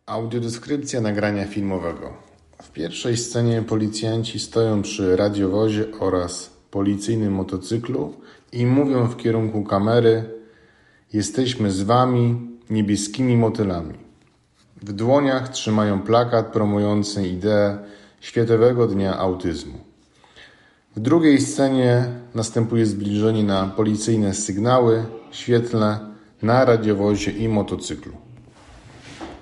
Audiodeskrypcja nagrania filmowego. W pierwszej scenie policjanci stoją przy radiowozie oraz policyjnym motocyklu i mówią w kierunku kamery: jesteśmy z wami, niebieskimi motylami. W dłoniach trzymają plakat promujący ideę Światowego Dnia Autyzmu. W drugiej scenie następuje zbliżenie na policyjne sygnały świetlne na radiowozie i motocyklu.